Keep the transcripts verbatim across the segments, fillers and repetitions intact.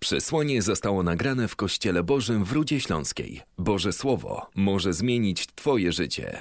Przesłanie zostało nagrane w Kościele Bożym w Rudzie Śląskiej. Boże Słowo może zmienić Twoje życie.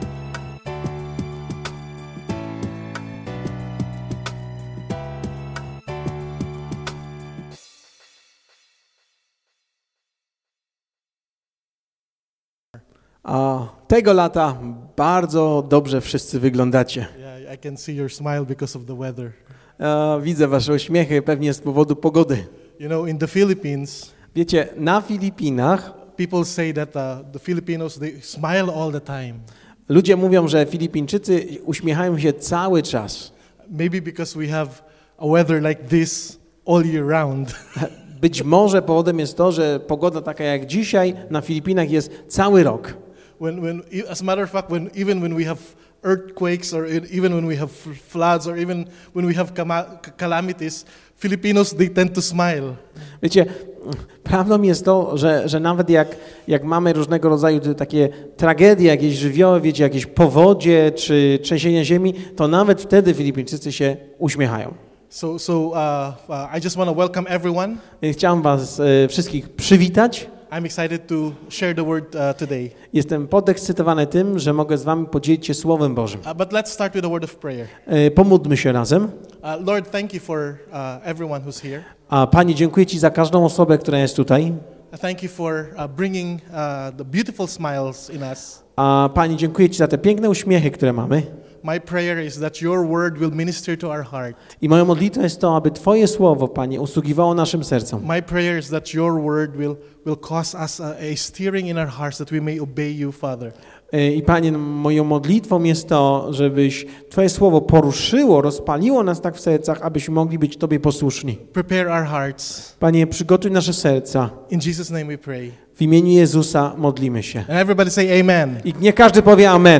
A tego lata bardzo dobrze wszyscy wyglądacie. Yeah, I can see your smile because of the weather. A, widzę wasze uśmiechy pewnie z powodu pogody. You know, in the Philippines, Wiecie, na Filipinach people say that uh, the Filipinos, they smile all the time. ludzie mówią, że Filipińczycy uśmiechają się cały czas. Maybe because we have a weather like this all year round. Być może powodem jest to, że pogoda taka jak dzisiaj na Filipinach jest cały rok. When, when, as a matter of fact, when even when we have earthquakes, or even when we have floods, or even when we have calamities, Filipinos, they tend to smile. Wiecie, prawdą jest to, że, że nawet jak, jak mamy różnego rodzaju takie tragedie, jakieś żywioły, wiecie, jakieś powodzie czy trzęsienia ziemi, to nawet wtedy Filipińczycy się uśmiechają. So, so uh, uh, I just want to welcome everyone. Chciałem was e, wszystkich przywitać. I'm excited to share the word uh, today. Jestem podekscytowany tym, że mogę z wami podzielić się Słowem Bożym. Uh, but let's start with a word of prayer. E, pomódlmy się razem. Uh, Lord, thank you for uh, everyone who's here. A Panie, dziękuję Ci za każdą osobę, która jest tutaj. Uh, thank you for uh, bringing uh, the beautiful smiles in us. A Panie, dziękuję Ci za te piękne uśmiechy, które mamy. My prayer is that your word will minister to our heart. I moją modlitwą jest to, aby Twoje Słowo, Panie, usługiwało naszym sercom. My prayer is that your word will will cause us a, a stirring in our hearts that we may obey you, Father. I Panie, moją modlitwą jest to, żebyś Twoje Słowo poruszyło, rozpaliło nas tak w sercach, abyśmy mogli być Tobie posłuszni. Prepare our hearts. Panie, przygotuj nasze serca. In Jesus' name we pray. W imieniu Jezusa modlimy się. And everybody say amen. I nie każdy powie amen.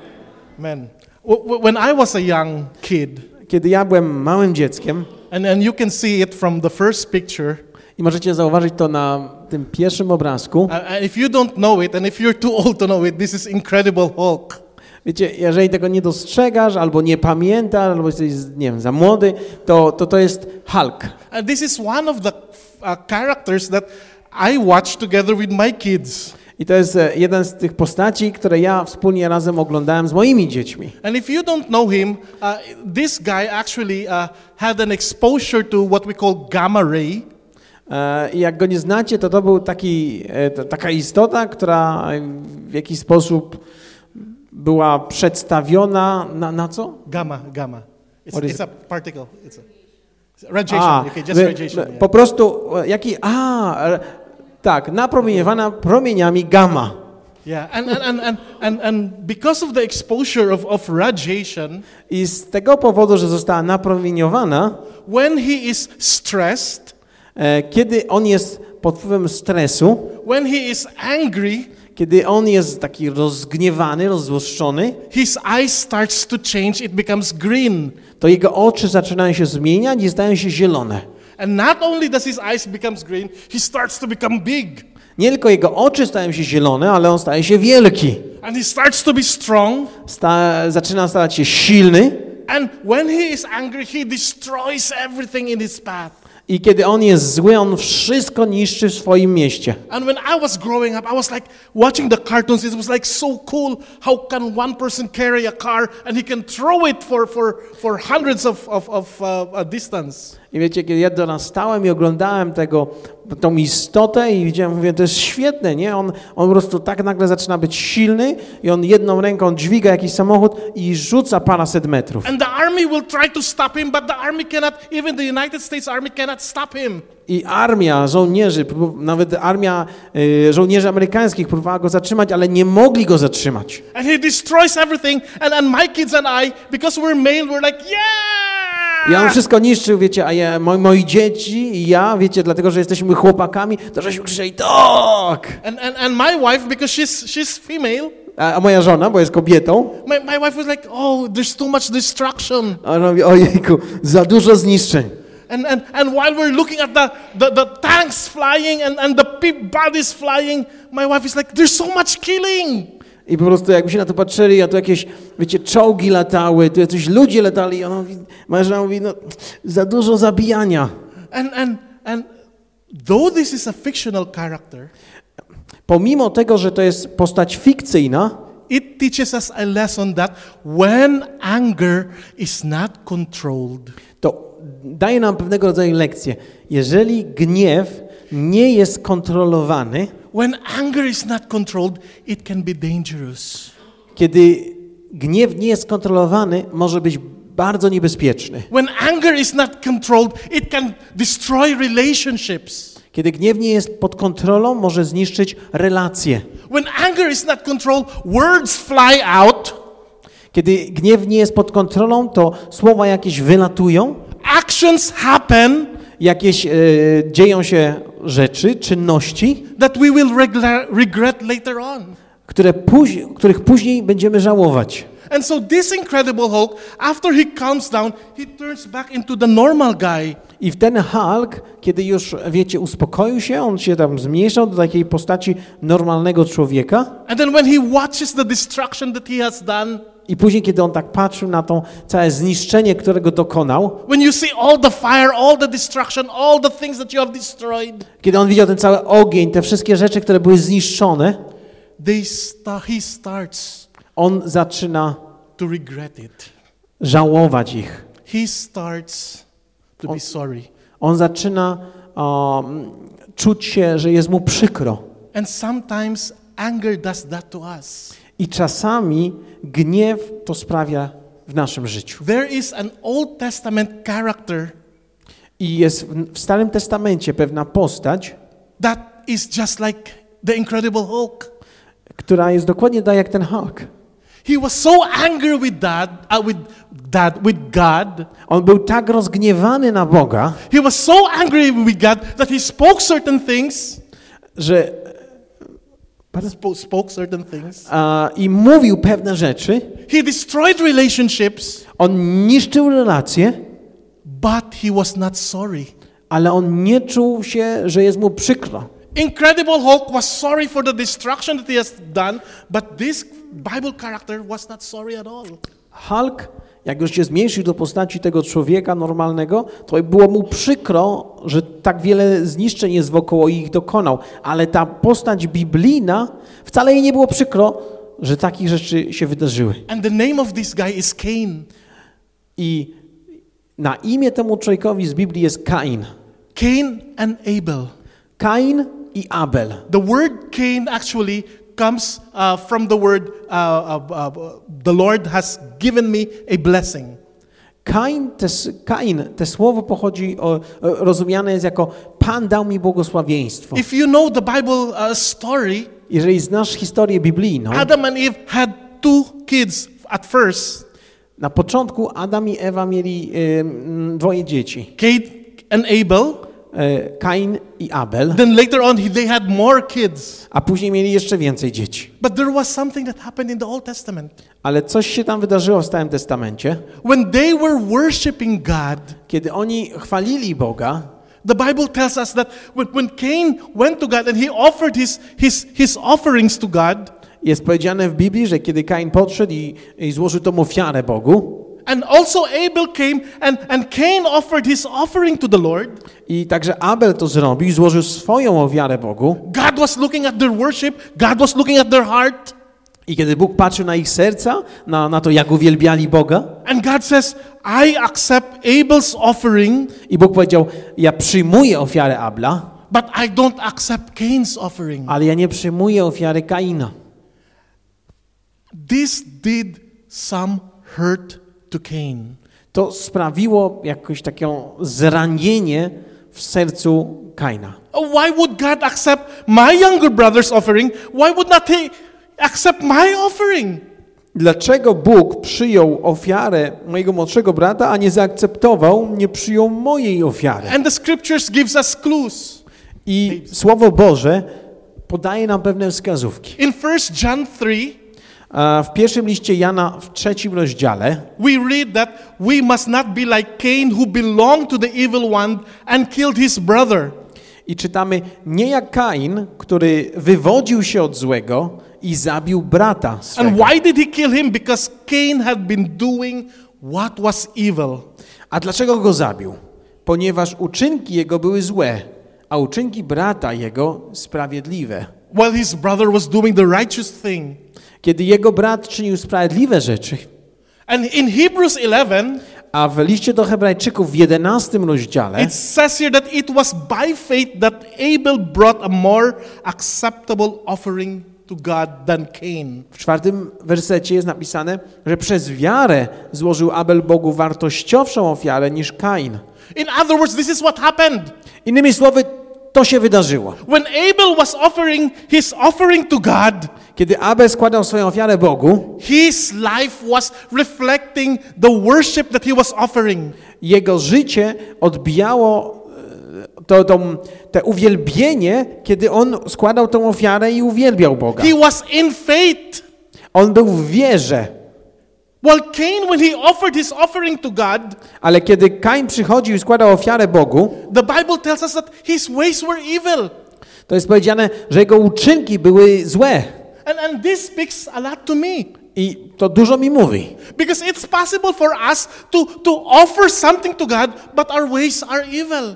Amen. When I was a young kid, kiedy ja byłem małym dzieckiem, and, and you can see it from the first picture, i możecie zauważyć to na tym pierwszym obrazku. And if you don't know it, and if you're too old to know it, this is Incredible Hulk. Wiecie, jeżeli tego nie dostrzegasz, albo nie pamiętasz, albo jesteś, nie wiem, za młody, to to, to jest Hulk. And this is one of the uh, characters that I watch together with my kids. I to jest jeden z tych postaci, które ja wspólnie razem oglądałem z moimi dziećmi. And if you don't know him, uh, this guy actually uh, had an exposure to what we call gamma ray. I jak go nie znacie, to to był taki, to, taka istota, która w jakiś sposób była przedstawiona na, na co? Gamma, gamma. It's, it's a particle. It's a radiation. A, okay, just radiation. Po yeah. prostu jaki a tak, napromieniowana promieniami gamma. Yeah, and and and and and because of the exposure of of radiation, i z tego powodu, że została napromieniowana, when he is stressed, kiedy on jest pod wpływem stresu, when he is angry, kiedy on jest taki rozgniewany, rozzłoszczony, his eyes starts to change, it becomes green. To jego oczy zaczynają się zmieniać i stają się zielone. And not only does his eyes becomes green, he starts to become big. Nie tylko jego oczy stają się zielone, ale on staje się wielki. And he starts to be strong. Sta- zaczyna stawać się silny. And when he is angry, he destroys everything in his path. I kiedy on jest zły, on wszystko niszczy w swoim mieście. And when I was growing up, I was like watching the cartoons. It was like so cool. How can one person carry a car and he can throw it for for for hundreds of of, of uh, a distance? I wiecie, kiedy ja dorastałem i oglądałem tego, tą istotę i widziałem, mówię, to jest świetne, nie? On, on po prostu tak nagle zaczyna być silny i on jedną ręką dźwiga jakiś samochód i rzuca paręset metrów. And the army will try to stop him, but the army cannot, even the United States Army cannot stop him. I armia żołnierzy, nawet armia y, żołnierzy amerykańskich próbowała go zatrzymać, ale nie mogli go zatrzymać. And he destroys everything, and, and my kids and I, because we're male, we're like, yeah! I on wszystko niszczył, wiecie, a ja, moi, moi dzieci i ja, wiecie, dlatego, że jesteśmy chłopakami, to żeśmy krzyczeli tak! And, and, and my wife, because she's, she's female, a, a moja żona, bo jest kobietą, my, my wife was like, oh, there's too much destruction. A ona mówi, ojejku, za dużo zniszczeń. And, and, and while we're looking at the, the, the tanks flying and, and the bodies flying, my wife is like, there's so much killing. I po prostu jakby się na to patrzyli, a tu jakieś, wiecie, czołgi latały, tu jacyś ludzie latali i ona mówi, moja żona mówi, no za dużo zabijania. And, and, and though this is a fictional character, pomimo tego, że to jest postać fikcyjna, it teaches us a lesson that when anger is not controlled, to daje nam pewnego rodzaju lekcję. Jeżeli gniew nie jest kontrolowany, when anger is not controlled, it can be dangerous. kiedy gniew nie jest kontrolowany, może być bardzo niebezpieczny. When anger is not controlled, it can destroy relationships. Kiedy gniew nie jest pod kontrolą, może zniszczyć relacje. When anger is not controlled, words fly out. Kiedy gniew nie jest pod kontrolą, to słowa jakieś wylatują, Actions happen jakieś e, dzieją się rzeczy, czynności, that we will regla- regret later on. które później, których później będziemy żałować. And so this Incredible Hulk, after he calms down, he turns back into the normal guy. I w ten Hulk, kiedy już, wiecie, uspokoił się, on się tam zmniejszał do takiej postaci normalnego człowieka. And then when he watches the destruction that he has done, I później, kiedy on tak patrzył na to całe zniszczenie, którego dokonał, when you see all the fire, all the destruction, all the things that you have destroyed, kiedy on widział ten cały ogień, te wszystkie rzeczy, które były zniszczone, they sta- he starts on zaczyna to regret it. żałować ich. He starts to be sorry. On zaczyna um, czuć się, że jest mu przykro. And sometimes anger does that to us. I czasami gniew to sprawia w naszym życiu. There is an Old Testament character I jest w, w Starym Testamencie pewna postać, that is just like the Incredible Hulk. która jest dokładnie tak jak ten Hulk. He was so angry with that, uh, with that, with God. On był tak rozgniewany na Boga, He was so angry with God that he spoke certain things. że Spo- spoke certain things. a, i mówił pewne rzeczy. He destroyed relationships, On niszczył relacje, but he was not sorry. ale on nie czuł się, że jest mu przykro. Incredible Hulk was sorry for the destruction that he has done, but this Bible character was not sorry at all. Hulk, jak już się zmniejszył do postaci tego człowieka normalnego, to było mu przykro, że tak wiele zniszczeń jest wokoło i ich dokonał. Ale ta postać biblijna, wcale jej nie było przykro, że takich rzeczy się wydarzyły. And the name of this guy is Cain. I na imię temu człowiekowi z Biblii jest Kain. Cain and Abel. Kain i Abel. The word Cain actually comes uh, from the word uh, uh, uh, the Lord has given me a blessing. Kain, te, Kain, te słowo pochodzi, o, rozumiane jest jako Pan dał mi błogosławieństwo. If you know the Bible uh, story, Jeżeli znasz historię biblijną, Adam and Eve had two kids at first, na początku Adam i Ewa mieli y, dwoje dzieci. Cain and Abel. Y, Kain i Abel, Then later on he, they had more kids. a później mieli jeszcze więcej dzieci. But there was something that happened in the Old Testament. Ale coś się tam wydarzyło w Starym Testamencie. When they were worshiping God, Kiedy oni chwalili Boga, the Bible tells us that when, when Cain went to God and he offered his, his, his offerings to God, jest powiedziane w Biblii, że kiedy Kain podszedł i, i złożył tą ofiarę Bogu, and also Abel came and, and Cain offered his offering to the Lord, i także Abel to zrobił i złożył swoją ofiarę Bogu, God was looking at their worship, God was looking at their heart, i kiedy Bóg patrzył na ich serca, na, na to, jak uwielbiali Boga, and God says, I accept Abel's offering, i Bóg powiedział, ja przyjmuję ofiarę Abla, but I don't accept Cain's offering. ale ja nie przyjmuję ofiary Kaina. This did some hurt to Cain. To sprawiło jakoś takie zranienie w sercu Kaina. Oh, why would God accept my younger brother's offering? Why would not he accept my offering? Dlaczego Bóg przyjął ofiarę mojego młodszego brata, a nie zaakceptował, nie przyjął mojej ofiary? And the scriptures gives us clues. I Słowo Boże podaje nam pewne wskazówki. In First John three, A w pierwszym liście Jana w trzecim rozdziale we read that we must not be like Cain, who belonged to the evil one and killed his brother. i czytamy, nie jak Kain, który wywodził się od złego i zabił brata And swego. why did he kill him? Because Cain had been doing what was evil. A dlaczego go zabił? Ponieważ uczynki jego były złe, a uczynki brata jego sprawiedliwe. While his brother was doing the righteous thing. Kiedy jego brat czynił sprawiedliwe rzeczy, And in Hebrews eleven, a w liście do Hebrajczyków w jedenastym rozdziale it says here that it was by faith that Abel brought a more acceptable offering to God than Cain. w czwartym wersecie jest napisane, że przez wiarę złożył Abel Bogu wartościowszą ofiarę niż Kain. In other words, this is what happened. Innymi słowy, to się wydarzyło. When Abel was offering his offering to God, Kiedy Abel składał swoją ofiarę Bogu, his life was reflecting the worship that he was offering. jego życie odbijało e, to, to, te uwielbienie, kiedy on składał tę ofiarę i uwielbiał Boga. He was in faith. On był w wierze. While Cain, when he offered his offering to God, Ale kiedy Kain przychodził i składał ofiarę Bogu, the Bible tells us that his ways were evil. to jest powiedziane, że jego uczynki były złe. And, and this speaks a lot to me. I to dużo mi mówi. Because it's possible for us to, to offer something to God, but our ways are evil.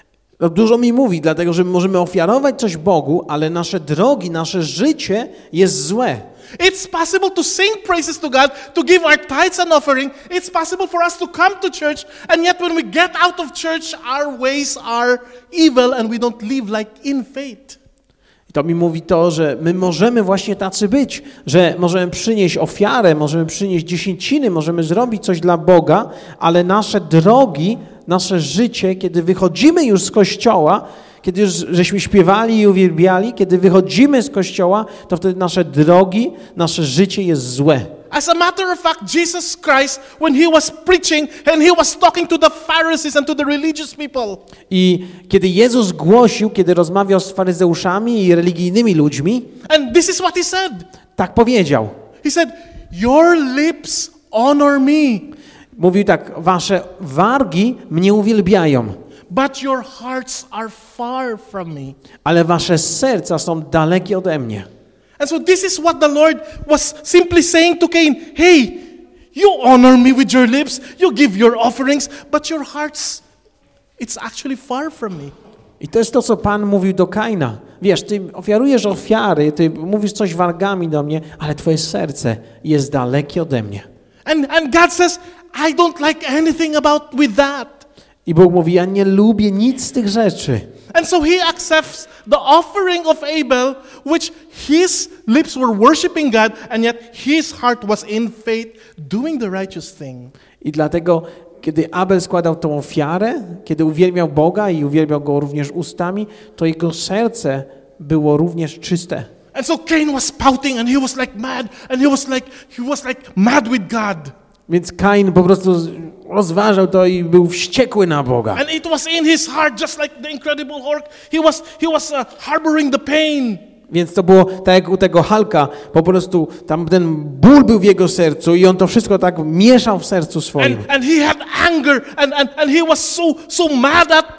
To dużo mi mówi, dlatego że możemy ofiarować coś Bogu, ale nasze drogi, nasze życie jest złe. It's possible to sing praises to God, to give our tithes and offering. It's possible for us to come to church, and yet when we get out of church, our ways are evil and we don't live like in faith. I to mi mówi to, że my możemy właśnie tacy być, że możemy przynieść ofiarę, możemy przynieść dziesięciny, możemy zrobić coś dla Boga, ale nasze drogi, nasze życie, kiedy wychodzimy już z kościoła, kiedy już żeśmy śpiewali i uwielbiali, kiedy wychodzimy z kościoła, to wtedy nasze drogi, nasze życie jest złe. As a matter of fact, Jesus Christ, when he was preaching and he was talking to the Pharisees and to the religious people, I kiedy Jezus głosił, kiedy rozmawiał z faryzeuszami i religijnymi ludźmi, and this is what he said. tak powiedział. He said, "Your lips honor me, Mówił tak, wasze wargi mnie uwielbiają, but your hearts are far from me." ale wasze serca są dalekie ode mnie. And so this is what the Lord was simply saying to Cain. Hey, you honor me with your lips, you give your offerings, but your hearts, it's actually far from me. I to jest to, co Pan mówił do Kaina. Wiesz, ty ofiarujesz ofiary, ty mówisz coś wargami do mnie, ale twoje serce jest dalekie ode mnie. And, and God says, I don't like anything about with that. I Bóg mówi, ja nie lubię nic z tych rzeczy. And so he accepts the offering of Abel, which his lips were worshiping God, and yet his heart was in faith, doing the righteous thing. I dlatego, kiedy Abel składał tą ofiarę, kiedy uwielbiał Boga i uwielbiał Go również ustami, to jego serce było również czyste. And so Cain was pouting, and he was like mad, and he was like he was like mad with God. Więc Kain po prostu rozważał to i był wściekły na Boga. And it was in his heart, just like the Incredible Hulk. He was he was uh, harboring the pain. Więc to było tak jak u tego Hulka, po prostu tam ten ból był w jego sercu i on to wszystko tak mieszał w sercu swoim. And, and he had anger, and, and, and he was so so mad at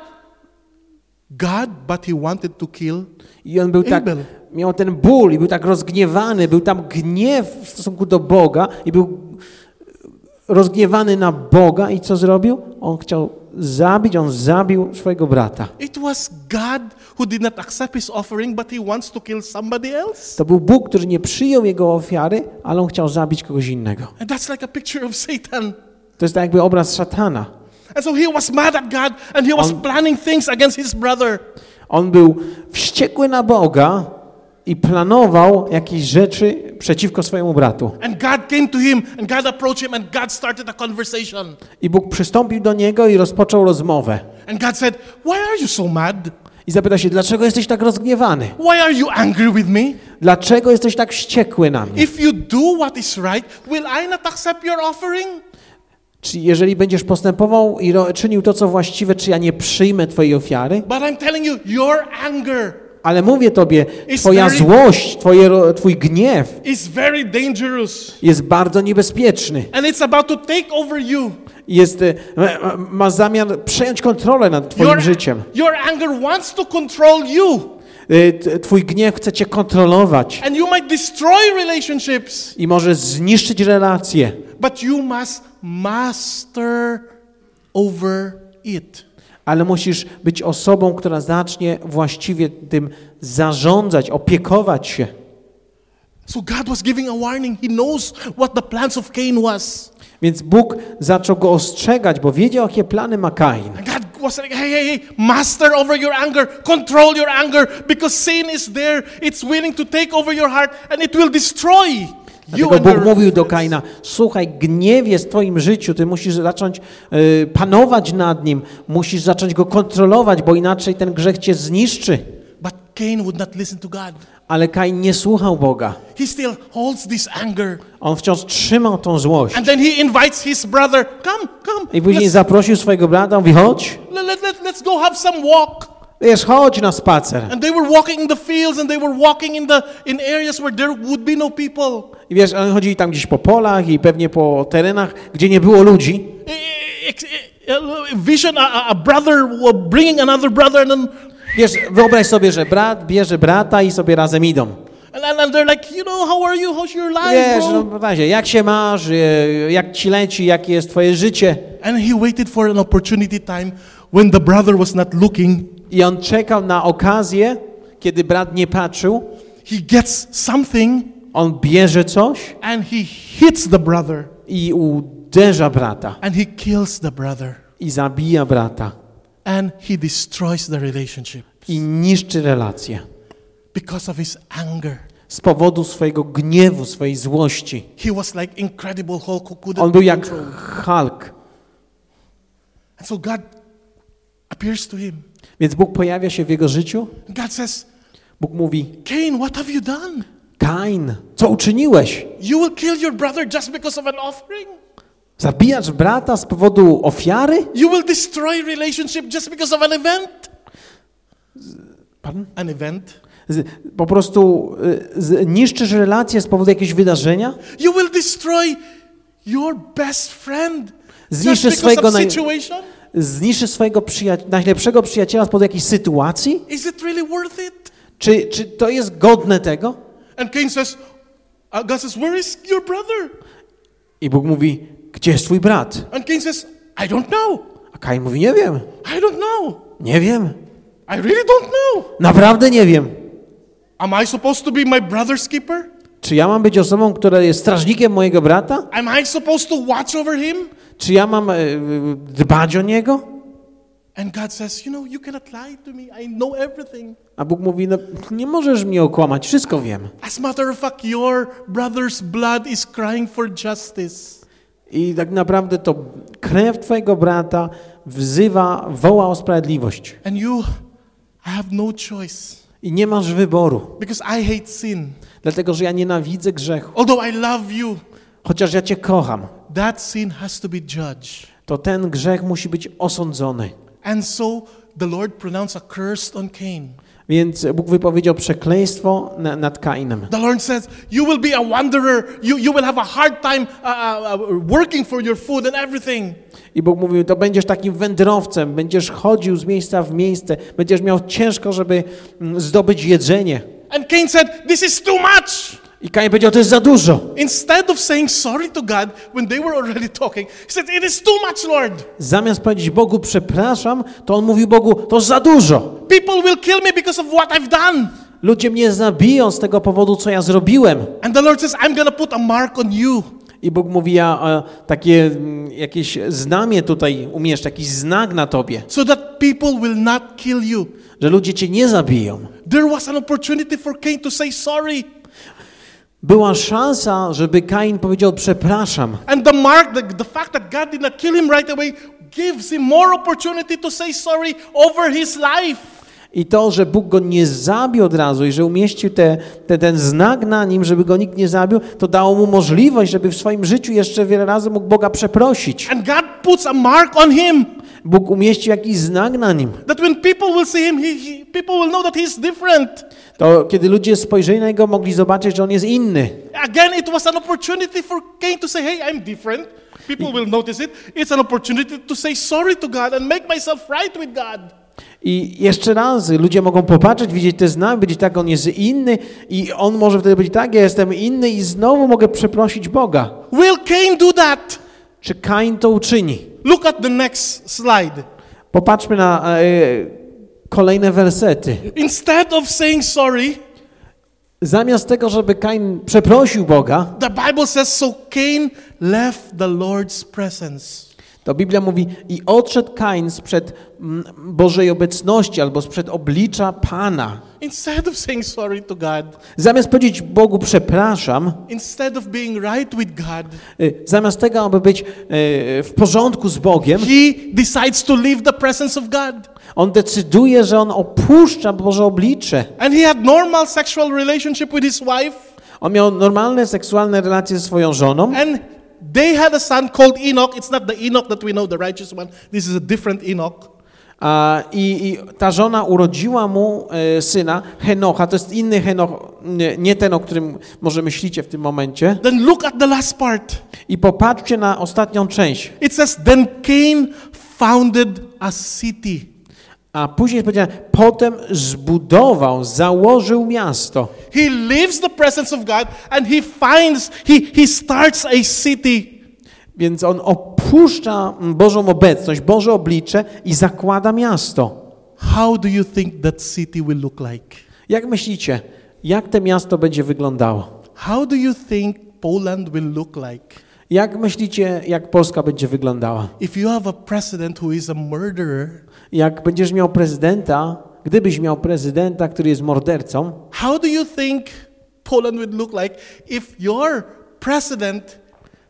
God, but he wanted to kill I on był tak, Abel. miał ten ból i był tak rozgniewany, był tam gniew w stosunku do Boga i był rozgniewany na Boga i co zrobił? On chciał zabić, on zabił swojego brata. It was God who did not accept his offering, but he wants to kill somebody else. To był Bóg, który nie przyjął jego ofiary, ale on chciał zabić kogoś innego. And that's like a picture of Satan. To jest tak jakby obraz szatana. And so he was mad at God, and he was On- planning things against his brother. On był wściekły na Boga i planował jakieś rzeczy przeciwko swojemu bratu. And God came to him, and God approached him, and God started a conversation. I Bóg przystąpił do niego i rozpoczął rozmowę. And God said, "Why are you so mad? I zapytał się, dlaczego jesteś tak rozgniewany? Why are you angry with me? Dlaczego jesteś tak wściekły na mnie? If you do what is right, will I not accept your offering?" Czy jeżeli będziesz postępował i ro- czynił to, co właściwe, czy ja nie przyjmę twojej ofiary? But I'm telling you, your anger Ale mówię tobie, It's twoja very- złość, twoje, ro- twój gniew is very dangerous, jest bardzo niebezpieczny. and it's about to take over you. Jest, e, ma- ma zamiar przejąć kontrolę nad twoim Your, życiem. your anger wants to control you, E, t- Twój gniew chce cię kontrolować and you might destroy relationships, i może zniszczyć relacje, but you must master over it. ale musisz być osobą, która zacznie właściwie tym zarządzać, opiekować się. So God was giving a warning. He knows what the plans of Cain was. Więc Bóg zaczął go ostrzegać, bo wiedział, jakie plany ma Kain. And God was like, hey, hey, hey, master over your anger, control your anger, because sin is there. It's willing to take over your heart and it will destroy you. Dlatego and Bóg your mówił do friends. Kaina, słuchaj, gniew jest w twoim życiu, ty musisz zacząć y, panować nad nim, musisz zacząć go kontrolować, bo inaczej ten grzech cię zniszczy. But Cain would not listen to God. Ale Kain nie słuchał Boga. He still holds this anger. On wciąż trzymał tą złość. And then he invites his brother, come, come. I później let's, zaprosił swojego brata, mówi, chodź, let, let, let, let's go have some walk. wiesz, chodź na spacer. And they were walking in the fields and they were walking in the in areas where there would be no people. I wiesz, oni chodzili tam gdzieś po polach i pewnie po terenach, gdzie nie było ludzi. Vision, a, a brother bringing another brother and then Wiesz, wyobraź sobie, że brat bierze brata i sobie razem idą. And, and they're like, you know, how are you? How's your life, Wiesz, bro? no w razie, jak się masz, e, jak ci leci, jakie jest twoje życie. And he waited for an opportunity time when the brother was not looking. I on czekał na okazję, kiedy brat nie patrzył. He gets something On bierze coś and he hits the brother i uderza brata. and he kills the brother I zabija brata. and he destroys the relationship I niszczy relacje. because of his anger. Z powodu swojego gniewu, swojej złości. He was like Incredible Hulk who couldn't On był jak control. Hulk. And so God appears to him. Więc Bóg pojawia się w jego życiu. God says, Bóg mówi, Cain, what have you done? Kain, co uczyniłeś? You will kill your brother just because of an offering? Zabijasz brata z powodu ofiary? You will destroy relationship just because of an event? Pardon? An event? Z, po prostu y, z, niszczysz relacje z powodu jakiegoś wydarzenia? You will destroy your best friend just Zniszczysz because swojego of naj, situation? zniszczysz swojego przyja- najlepszego przyjaciela z powodu jakiejś sytuacji? Is it really worth it? Czy, czy to jest godne tego? And Cain says, uh, God says, where is your brother? I Bóg mówi, gdzie jest twój brat? And Cain says, I don't know. A Kain mówi, nie wiem, I don't know. nie wiem, I really don't know. naprawdę nie wiem. Am I supposed to be my brother's keeper? Czy ja mam być osobą, która jest strażnikiem mojego brata? Am I supposed to watch over him? Czy ja mam y, dbać o niego? And God says, you know, you cannot lie to me. I know everything. A Bóg mówi, no nie możesz mnie okłamać, wszystko wiem. As a matter of fact, your brother's blood is crying for justice. I tak naprawdę to krew twojego brata wzywa, woła o sprawiedliwość. And you have no choice. I nie masz wyboru, Because I hate sin. dlatego że ja nienawidzę grzechu. Although I love you, Chociaż ja cię kocham, that sin has to be judged. to ten grzech musi być osądzony. And so the Lord pronounced a curse on Cain. Więc Bóg wypowiedział przekleństwo na, nad Kainem. The Lord says, you will be a wanderer. You, you will have a hard time uh, uh, working for your food and everything. I Bóg mówił, to będziesz takim wędrowcem, będziesz chodził z miejsca w miejsce, będziesz miał ciężko, żeby mm, zdobyć jedzenie. And Cain said, this is too much. I Kain powiedział, to jest za dużo. Instead of saying sorry to God when they were already talking, he said, it is too much, Lord. Zamiast powiedzieć Bogu przepraszam, to on mówił Bogu, to za dużo. People will kill me because of what I've done. Ludzie mnie zabiją z tego powodu, co ja zrobiłem. And the Lord says, I'm going to put a mark on you. I Bóg mówi, ja e, takie mm, jakieś znamię tutaj umieszczę, jakiś znak na tobie, So that people will not kill you. że ludzie cię nie zabiją. There was an opportunity for Cain to say sorry. Była szansa, żeby Kain powiedział przepraszam. And the mark, the, the fact that God did not kill him right away gives him more opportunity to say sorry over his life. I to, że Bóg go nie zabił od razu i że umieścił te, te, ten znak na nim, żeby go nikt nie zabił, to dało mu możliwość, żeby w swoim życiu jeszcze wiele razy mógł Boga przeprosić. And God puts a mark on him Bóg umieścił jakiś znak na nim. that when people will see him, he, he, people will know that he's different. To kiedy ludzie spojrzeli na niego, mogli zobaczyć, że on jest inny. Again, it was an opportunity for Cain to say, hey, I'm different. People will notice it. It's an opportunity to say sorry to God and make myself right with God. I jeszcze raz ludzie mogą popatrzeć, widzieć te znaki, powiedzieć tak, on jest inny i on może wtedy powiedzieć tak, ja jestem inny i znowu mogę przeprosić Boga. Will Cain do that? Czy Kain to uczyni? Look at the next slide. Popatrzmy na e, kolejne wersety. Instead of saying sorry, Zamiast tego, żeby Kain przeprosił Boga, the Bible says, so Cain left the Lord's presence. to Biblia mówi, i odszedł Kain sprzed mm, Bożej obecności albo sprzed oblicza Pana. Instead of saying sorry to God, Zamiast powiedzieć Bogu przepraszam, instead of being right with God, y, zamiast tego, aby być y, w porządku z Bogiem, he decides to leave the presence of God. on decyduje, że on opuszcza Boże oblicze. And he had normal sexual relationship with his wife, On miał normalne seksualne relacje ze swoją żoną. and they had a son called Enoch. It's not the Enoch that we know, the righteous one. This is a different Enoch. A, i, I ta żona urodziła mu e, syna, Henocha. To jest inny Henoch, nie, nie ten, o którym może myślicie w tym momencie. Then look at the last part. I popatrzcie na ostatnią część. It says, then Cain founded a city. A później jest powiedziane, potem zbudował, założył miasto. He leaves the presence of God and he finds, he, he starts a city. Więc on opuszcza Bożą obecność, Boże oblicze i zakłada miasto. How do you think that city will look like? Jak myślicie, jak to miasto będzie wyglądało? How do you think Poland will look like? Jak myślicie, jak Polska będzie wyglądała? If you have a president who is a murderer, Jak będziesz miał prezydenta, gdybyś miał prezydenta, który jest mordercą, how do you think Poland would look like if your president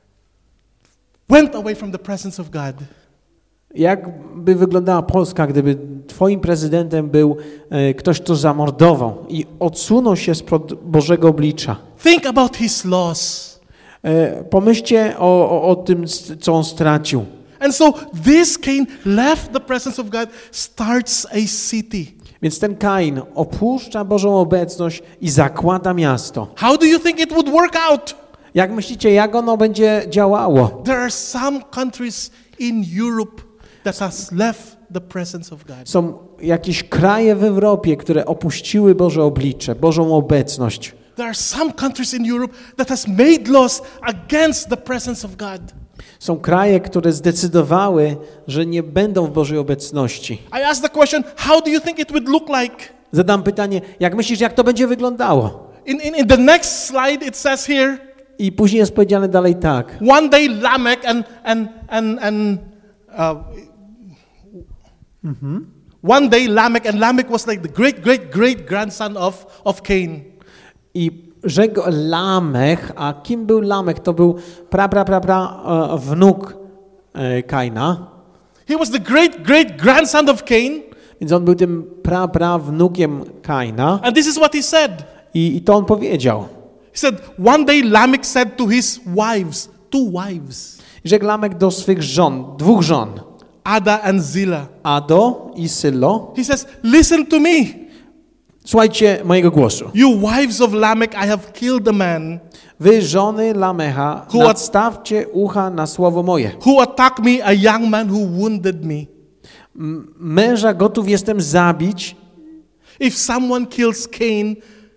went away from the presence of God? jak by wyglądała Polska, gdyby twoim prezydentem był e, ktoś, kto zamordował i odsunął się spod Bożego oblicza? Think about his loss. E, pomyślcie o, o, o tym, co on stracił. And so this Cain left the presence of God, starts a city. Więc ten Kain opuszcza Bożą obecność i zakłada miasto. How do you think it would work out? Jak myślicie, jak ono będzie działało? There are some countries in Europe that has left the presence of God. Są jakieś kraje w Europie, które opuściły Boże oblicze, Bożą obecność. There are some countries in Europe that has made laws against the presence of God. Są kraje, które zdecydowały, że nie będą w Bożej obecności. I asked the question, how do you think it would look like? Zadam pytanie, jak myślisz, jak to będzie wyglądało? In, in, in the next slide it says here, I później jest powiedziane dalej tak. one day Lamech and, and, and, and uh, mm-hmm. one day Lamech, and Lamech was like the great, great, great grandson of, of Cain. I rzekł Lamech, a kim był Lamech? To był pra, pra, pra, pra e, wnuk e, Kaina. He was the great, great grandson of Cain. Więc on był tym pra, pra wnukiem Kaina. And this is what he said. I, I to on powiedział. He said, one day Lamech said to his wives, two wives, Rzekł Lamech do swych żon, dwóch żon, Ada and Zillah. Ado i Sylo. He says, listen to me. Słuchajcie mojego głosu. You wives of Lamech, I have killed a man Wy, żony Lamecha, Who- nadstawcie ucha na słowo moje. who attacked me, a young man who wounded me. M- Męża gotów jestem zabić, If someone kills Cain,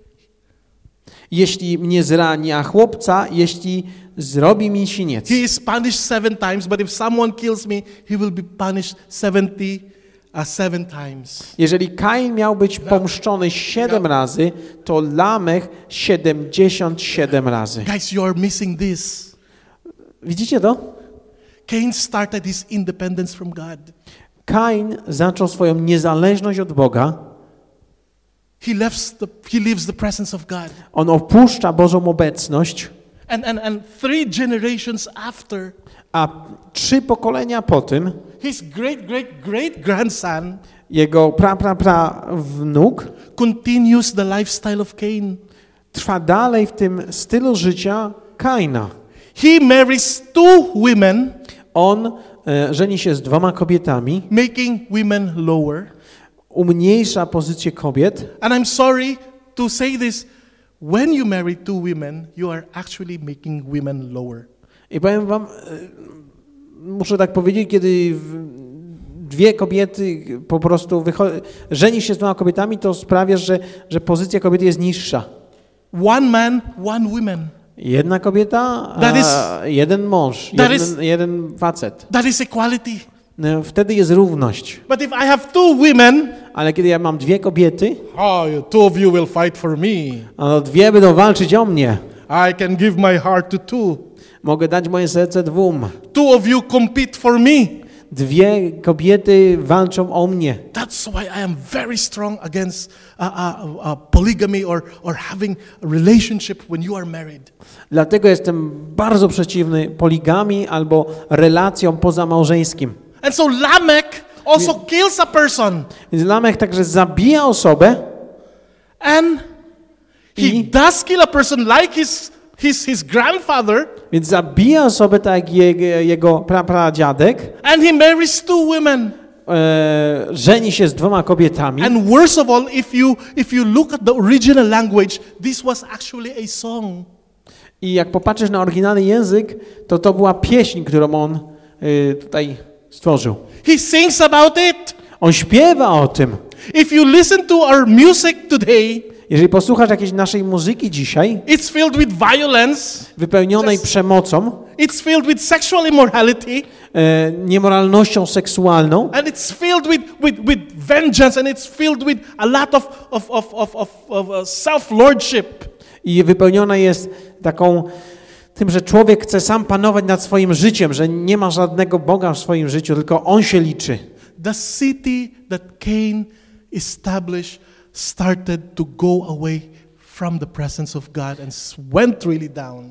jeśli mnie zrani, a chłopca, jeśli zrobi mi siniec. he is punished seven times, but if someone kills me, he will be punished seventy, uh, seven times. Jeżeli Kain miał być pomszczony siedem razy, to Lamech siedemdziesiąt siedem razy. Guys, you are missing this. Widzicie to? Cain started his independence from God. Kain zaczął swoją niezależność od Boga. He leaves the, he leaves the presence of God. On opuszcza Bożą obecność, And, and, and three generations after, a trzy pokolenia po tym his great, great, great grandson jego pra, pra, pra wnuk continues the lifestyle of Cain. trwa dalej w tym stylu życia Kaina. He marries two women, On e, żeni się z dwoma kobietami, making women lower. umniejsza pozycję kobiet. And I'm sorry to say this, when you marry two women, you are actually making women lower. I powiem wam, e, muszę tak powiedzieć, kiedy w- dwie kobiety po prostu wycho- żeni się z dwoma kobietami, to sprawia, że, że pozycja kobiety jest niższa. One man, one woman. Jedna kobieta, That a jeden mąż, that jeden, is- jeden facet. That is equality. No, wtedy jest równość. But if I have two women, Ale kiedy ja mam dwie kobiety, oh, you, two of you will fight for me. no dwie będą walczyć o mnie. I can give my heart to two. Mogę dać moje serce dwóm. Two of you compete for me. Dwie kobiety walczą o mnie. That's why I am very strong against uh, uh, uh, polygamy or, or having a relationship when you are married. Dlatego jestem bardzo przeciwny poligamii albo relacjom pozamałżeńskim. And so Lamech also kills a person. Więc Lamech także zabija osobę. And he I- does kill a person like his, his, his grandfather. Więc zabija osobę tak jak jego, jego prapradziadek. And he marries two women. E, żeni się z dwoma kobietami. And worst of all, if you, if you look at the original language, this was actually a song. I jak popatrzysz na oryginalny język, to to była pieśń, którą on y, tutaj stworzył. He sings about it. On śpiewa o tym. If you listen to our music today, Jeżeli posłuchasz jakiejś naszej muzyki dzisiaj, it's filled with violence. wypełnionej Just- przemocą, It's filled with sexual immorality. e, niemoralnością seksualną, And it's filled with, with, with vengeance. And it's filled with a lot of, of, of, of, of, of uh, self-lordship. i wypełniona jest taką tym, że człowiek chce sam panować nad swoim życiem, że nie ma żadnego Boga w swoim życiu, tylko On się liczy. The city that Cain established started to go away from the presence of God and s- went really down.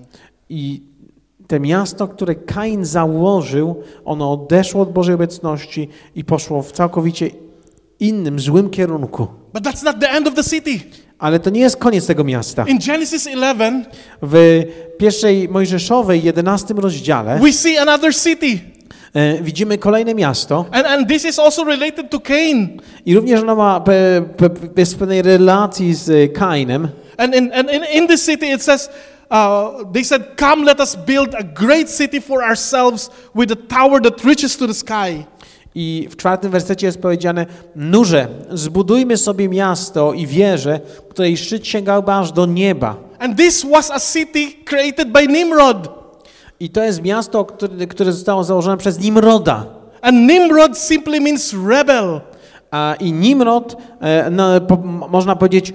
I to miasto, które Kain założył, ono odeszło od Bożej obecności i poszło w całkowicie innym, złym kierunku. But that's not the end of the city. Ale to nie jest koniec tego miasta. In Genesis eleven, W pierwszej Mojżeszowej, jedenastym rozdziale we see another city. e, widzimy kolejne miasto And, and this is also related to Cain. i również ono ma pe, pe, jest w pewnej relacji z Kainem. And in, and in, in this city it says, uh, they said, come let us build a great city for ourselves with a tower that reaches to the sky. I w czwartym wersecie jest powiedziane: nurze, zbudujmy sobie miasto i wieżę, której szczyt sięgałby aż do nieba. And this was a city created by Nimrod. I to jest miasto, które, które zostało założone przez Nimroda. And Nimrod simply means rebel. A i Nimrod, e, no, po, m- można powiedzieć,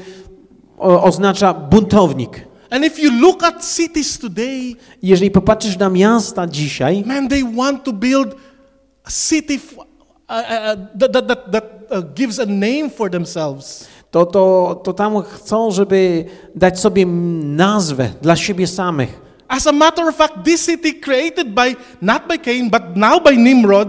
o, oznacza buntownik. And if you look at cities today, I jeżeli popatrzysz na miasta dzisiaj, man, they want to build a city f- uh, uh, that, that, that, that uh, gives a name for themselves. to, to, to tam chcą, żeby dać sobie m- nazwę dla siebie samych. As a matter of fact, this city created by, not by Cain, but now by Nimrod,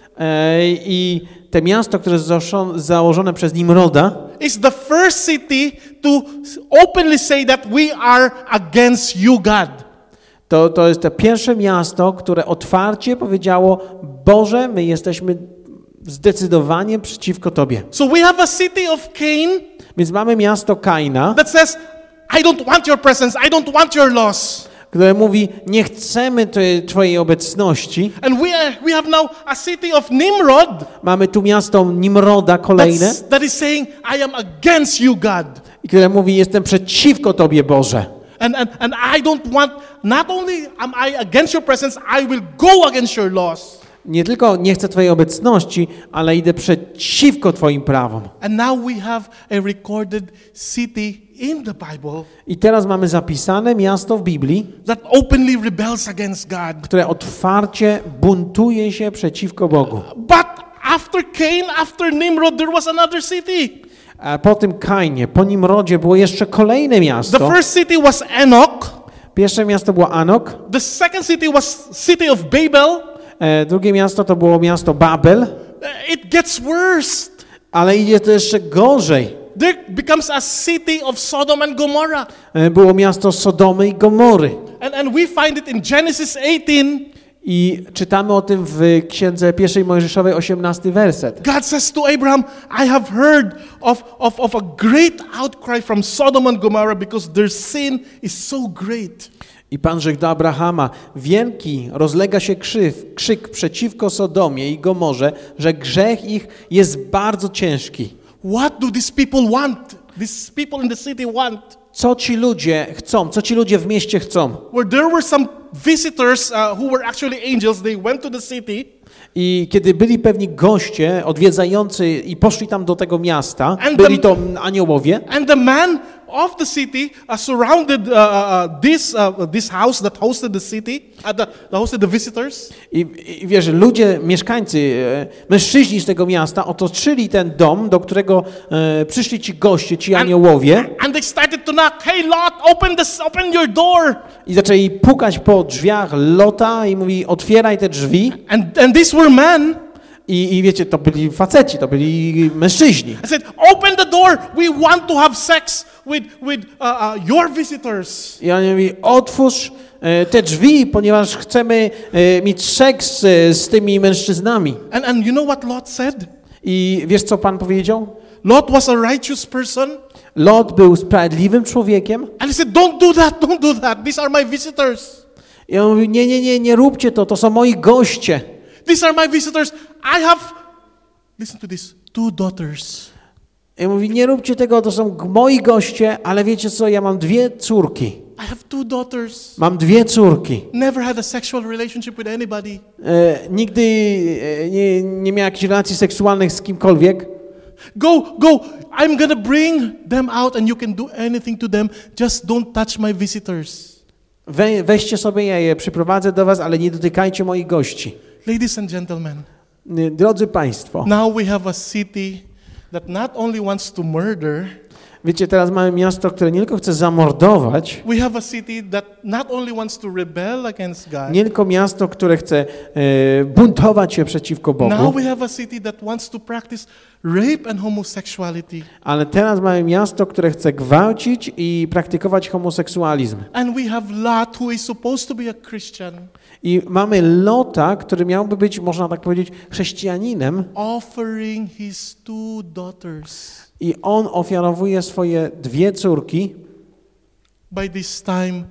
E, I te miasto, które jest założone, założone przez Nimroda, is the first city to openly say that we are against you, God. to, to jest to pierwsze miasto, które otwarcie powiedziało: Boże, my jesteśmy zdecydowanie przeciwko Tobie. So we have a city of Cain Więc mamy miasto Kaina, that says, I don't want your presence, I don't want your laws. które mówi: nie chcemy Twojej- Twojej obecności. And we, are, we have now a city of Nimrod Mamy tu miasto Nimroda kolejne, that's, that is saying, I am against you, God. i które mówi: jestem przeciwko Tobie, Boże. And, and, and I don't want, not only am I against your presence, I will go against your laws. Nie tylko nie chcę Twojej obecności, ale idę przeciwko Twoim prawom. And now we have a recorded city in the Bible I teraz mamy zapisane miasto w Biblii, that openly rebels against God. które otwarcie buntuje się przeciwko Bogu. But after Cain, after Nimrod, there was another city. A po tym Kainie, po Nimrodzie było jeszcze kolejne The miasto. first city was Enoch. Pierwsze miasto było Anok, The second city was city of Babel. e, drugie miasto to było miasto Babel, Uh, It gets worse. ale idzie to jeszcze gorzej. There becomes a city of Sodom and Gomorrah. E, Było miasto Sodomy i Gomory. And, and we find it in Genesis eighteen. I czytamy o tym w księdze pierwszej Mojżeszowej, osiemnasty werset. God says to Abraham, I have heard of, of, of a great outcry from Sodom and Gomorrah because their sin is so great. I Pan rzekł do Abrahama: wielki rozlega się krzyw, krzyk przeciwko Sodomie i Gomorze, że grzech ich jest bardzo ciężki. What do these people want? These people in the city want? Co ci ludzie chcą? Co ci ludzie w mieście chcą? Where there were some visitors uh, who were actually angels, they went to the city. I kiedy byli pewni goście odwiedzający i poszli tam do tego miasta, And byli the- to aniołowie, And the man of the city uh, surrounded uh, uh, this uh, this house that hosted the city, uh, the, that hosted the visitors. i, i wiesz, ludzie, mieszkańcy, e, mężczyźni z tego miasta otoczyli ten dom, do którego e, przyszli ci goście, ci aniołowie And they started to knock. Hey Lot, open this, open your door. i zaczęli pukać po drzwiach Lota i mówi, otwieraj te drzwi. And and these were men. I, I wiecie, to byli faceci, to byli mężczyźni. I said, open the door. We want to have sex with with uh, uh, your visitors. I oni mówi, otwórz e, te drzwi, ponieważ chcemy e, mieć seks e, z tymi mężczyznami. And and you know what Lot said? I wiesz, co Pan powiedział? Lot was a righteous person. Lot był sprawiedliwym człowiekiem. And he said, don't do that, don't do that. These are my visitors. I on mówi, nie, nie, nie, nie róbcie to, to są moi goście. These are my visitors. I have, listen to this, two daughters. I on mówi, nie róbcie tego, to są g- moi goście, ale wiecie co, ja mam dwie córki. I have two daughters. Mam dwie córki. Never had a sexual relationship with anybody. E, nigdy e, nie, nie miałem jakichś relacji seksualnych z kimkolwiek. Go, go. I'm gonna bring them out and you can do anything to them. Just don't touch my visitors. We, weźcie sobie, ja je przyprowadzę do was, ale nie dotykajcie moich gości. Ladies and gentlemen, E, Drodzy Państwo, now we have a city that not only wants to murder, wiecie, teraz mamy miasto, które nie tylko chce zamordować, we have a city that not only wants to rebel against God, nie tylko miasto, które chce e, buntować się przeciwko now Bogu, we have a city that wants to practice rape and homosexuality. ale teraz mamy miasto, które chce gwałcić i praktykować homoseksualizm. And we have Lot, who is supposed to be a Christian, I mamy Lota, który miałby być, można tak powiedzieć, chrześcijaninem offering his two daughters. i on ofiarowuje swoje dwie córki. By this time,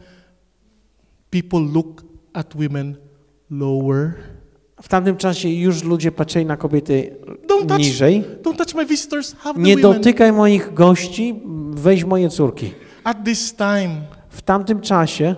people look at women lower. W tamtym czasie już ludzie patrzyli na kobiety Don't touch, niżej. don't touch my visitors, have the Nie women. dotykaj moich gości, weź moje córki. At this time, W tamtym czasie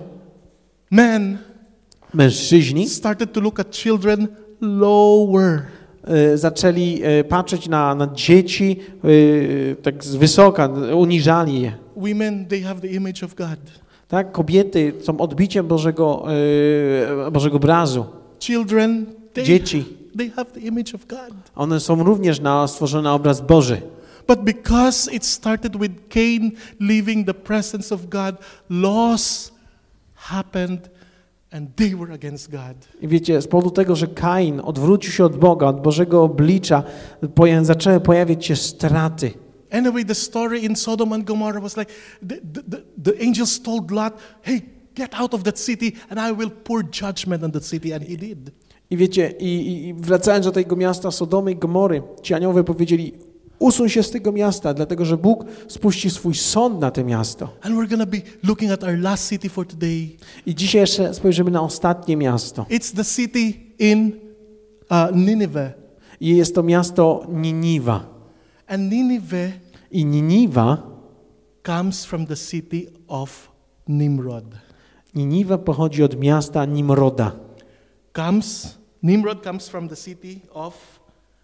men mężczyźni started to look at children lower. e, zaczęli e, patrzeć na, na dzieci e, tak z wysoka, uniżali je. Women, they have the image of God. Tak? Kobiety są odbiciem Bożego, e, Bożego obrazu. Children, they, Dzieci. they have the image of God. One są również na stworzone na obraz Boży. But because it started with Cain leaving the presence of God, loss happened and they were against God. I wiecie, z powodu tego, że Kain odwrócił się od Boga, od Bożego oblicza, poja- zaczęły pojawiać się straty. Anyway, the story in Sodom and Gomorrah was like the, the, the, the angels told Lot, hey, get out of that city and I will pour judgment on that city. And he did. I wiecie, i, i wracając do tego miasta Sodomy i Gomory, ci aniołowie powiedzieli, usuń się z tego miasta, dlatego że Bóg spuści swój sąd na to miasto. And we're going to be looking at our last city for today. I dzisiaj jeszcze spojrzymy na ostatnie miasto. It's the city in uh, Nineveh. I jest to miasto Niniwa. And Nineveh I Niniwa, comes from the city of Nimrod. Niniwa pochodzi od miasta Nimroda. Comes, Nimrod comes from the city of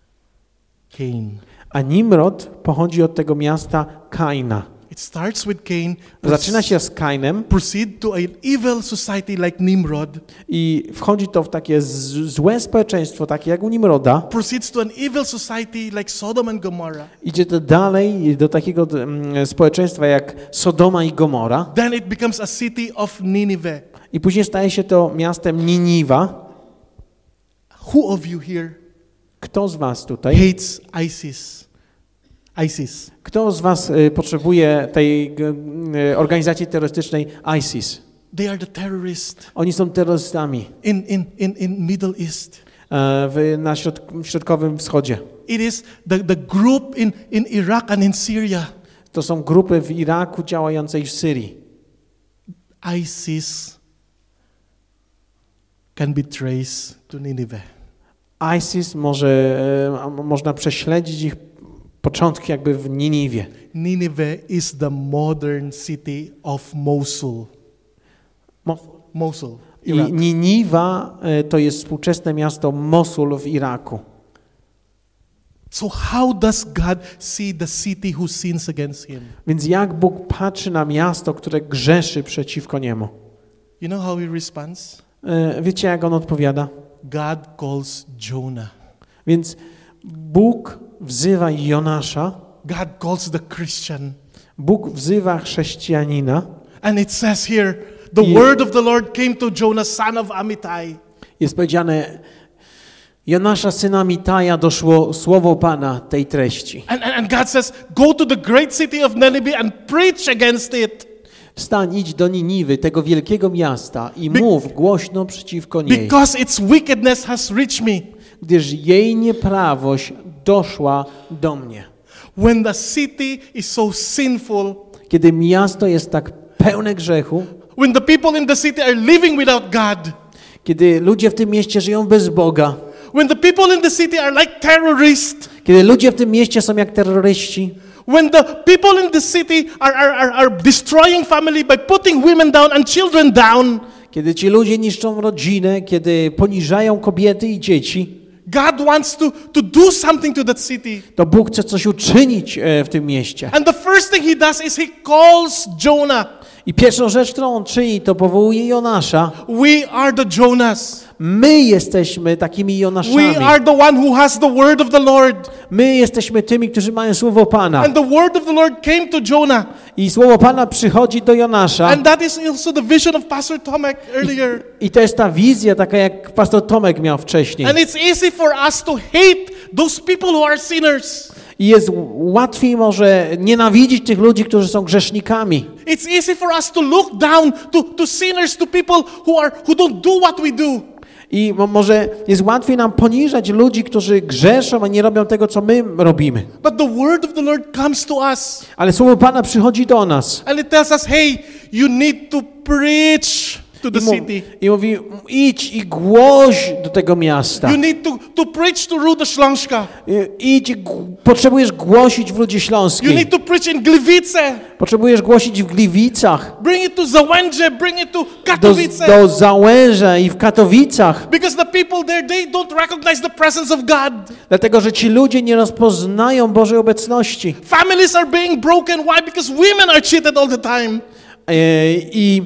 Cain. A Nimrod pochodzi od tego miasta Kaina. It starts with Cain, Zaczyna się z Kainem proceed to an evil society like Nimrod, i wchodzi to w takie z- złe społeczeństwo, takie jak u Nimroda. proceeds to an evil society like Sodom and Gomorrah. Idzie to dalej do takiego mm, społeczeństwa jak Sodoma i Gomora. Then it becomes a city of Nineveh. I później staje się to miastem Niniwa. Who of you here Kto z was tutaj? hates ISIS? ISIS. Kto z was y, potrzebuje tej g- y, organizacji terrorystycznej ISIS? They are the terrorists Oni są terrorystami in, in, in, in Middle East. e, w, na środ w środkowym wschodzie. It is the, the group in, in Iraq and in Syria. To są grupy w Iraku działającej w Syrii. ISIS can be traced to Nineveh. ISIS może, e, a można prześledzić ich początki jakby w Niniwie. Nineveh is the modern city of Mosul. Mo- Mosul. I Iraq. Niniwa e, to jest współczesne miasto Mosul w Iraku. So how does God see the city who sins against him? Więc jak Bóg patrzy na miasto, które grzeszy przeciwko niemu? You know how he responds? E, Wiecie, jak on odpowiada? God calls Jonah. Więc Bóg wzywa Jonasza, God calls the Christian. Bóg wzywa chrześcijanina. And it says here, the I- word of the Lord came to Jonah, son of Amittai. Jest powiedziane, Jonasza syna Mitaja doszło słowo Pana tej treści. And, and, and God says, go to the great city of Nineveh and preach against it. Wstań, idź do Niniwy, tego wielkiego miasta i Be- mów głośno przeciwko niej, Because its wickedness has reached me. gdyż jej nieprawość doszła do mnie. When the city is so sinful, Kiedy miasto jest tak pełne grzechu, when the people in the city are living without God, kiedy ludzie w tym mieście żyją bez Boga, when the people in the city are like terrorists, kiedy ludzie w tym mieście są jak terroryści, when the people in the city are, are, are, are destroying family by putting women down and children down, kiedy ci ludzie niszczą rodzinę, kiedy poniżają kobiety i dzieci, God wants to, to do something to that city. to Bóg chce coś uczynić e, w tym mieście. And the first thing he does is he calls Jonah. I pierwszą rzecz, którą on czyni, to powołuje Jonasza. We are the Jonahs. My jesteśmy takimi Jonaszami. We are the one who has the word of the Lord. My jesteśmy tymi, którzy mają słowo Pana. And the word of the Lord came to Jonah. I słowo Pana przychodzi do Jonasza. And that is also the vision of Pastor Tomek earlier. I to jest ta wizja, taka jak pastor Tomek miał wcześniej. And it's easy for us to hate those people who are sinners. I jest łatwiej może nienawidzić tych ludzi, którzy są grzesznikami. It's easy for us to look down to, to sinners, to people who are who don't do what we do. I mo- może jest łatwiej nam poniżać ludzi, którzy grzeszą, a nie robią tego, co my robimy. But the word of the Lord comes to us. Ale słowo Pana przychodzi do nas. And it tells us, hey, you need to preach to the I, mu- city. I mówi, idź i głoś do tego miasta. You need to, to preach to Ruda Śląska. I- Idź, g- potrzebujesz głosić w Rudzie You Śląskiej. need to preach in Gliwice. Potrzebujesz głosić w Gliwicach, Bring it to Załęże, bring it to do, Katowice. do Załęża i w Katowicach. Because the people there, they don't recognize the presence of God. Dlatego, że ci ludzie nie rozpoznają Bożej obecności. Families are being broken. Why? Because women are cheated all the time. E, I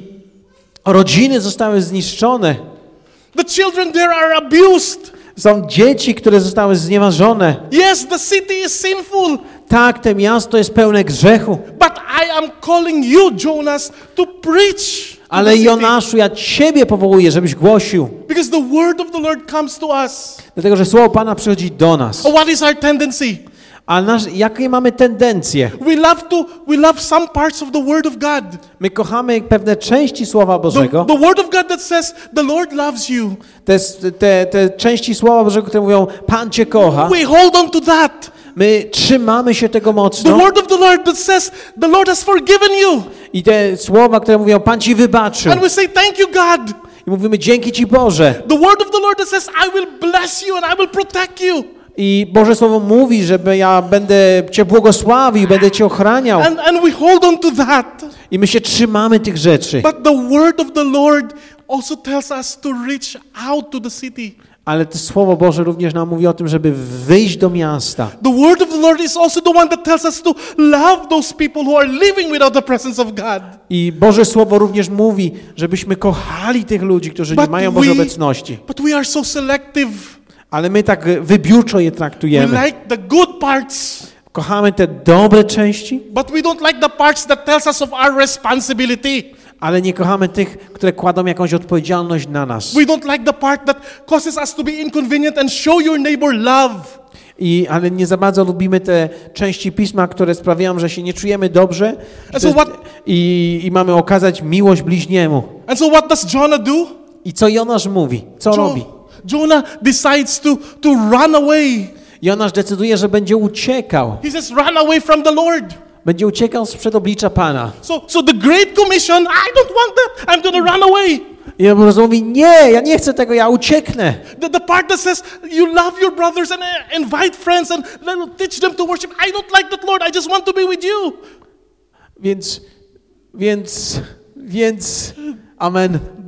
rodziny zostały zniszczone. The children there are abused. Są dzieci, które zostały znieważone. Yes, the city is sinful. Tak, to miasto jest pełne grzechu. But I am calling you, Jonas, to preach. to Ale the city. Jonaszu, ja Ciebie powołuję, żebyś głosił. Because the word of the Lord comes to us. Dlatego, że Słowo Pana przychodzi do nas. Oh, what is our tendency? A nasz, jakie mamy tendencje? We love to, we love some parts of the word of God. My kochamy pewne części Słowa The, Bożego. the word of God that says, the Lord loves you. Te, te, te części Słowa Bożego, które mówią, Pan Cię kocha. We hold on to that. My trzymamy się tego The mocno. word of the Lord that says, the Lord has forgiven you. I te słowa, które mówią, Pan Ci wybaczył. And we say, thank you, God. I mówimy, dzięki Ci Boże. The word of the Lord that says, I will bless you and I will protect you. I Boże Słowo mówi, że ja będę Cię błogosławił, będę Cię ochraniał. And, and we hold on to that. I my się trzymamy tych rzeczy. But the word of the Lord also tells us to reach out to the city. Ale to Słowo Boże również nam mówi o tym, żeby wyjść do miasta. The word of the Lord is also the one that tells us to love those people who are living without the presence of God. I Boże Słowo również mówi, żebyśmy kochali tych ludzi, którzy nie But mają Bożej we- obecności. But we are so selective. Ale my tak wybiórczo je We traktujemy. like the good parts, Kochamy te dobre części, but we don't like the parts that tells us of our responsibility. ale nie kochamy tych, które kładą jakąś odpowiedzialność na nas. We don't like the part that causes us to be inconvenient and show your neighbor love. I, ale nie za bardzo lubimy te części Pisma, które sprawiają, że się nie czujemy dobrze And so what- i, i mamy okazać miłość bliźniemu. And so what does Jonah do? I co Jonasz mówi? Co Jo- robi? Jonah decides to, to run away. Jonasz decyduje, że będzie uciekał. He says, run away from the Lord. Będzie uciekał sprzed oblicza Pana. So, so the Great Commission, I don't want that. I'm going to run away. I on po prostu mówi, nie, ja nie chcę tego, ja ucieknę. The, the part that says you love your brothers and uh, invite friends and let- teach them to worship. I don't like that, Lord. I just want to be with you. Więc, więc, więc, amen.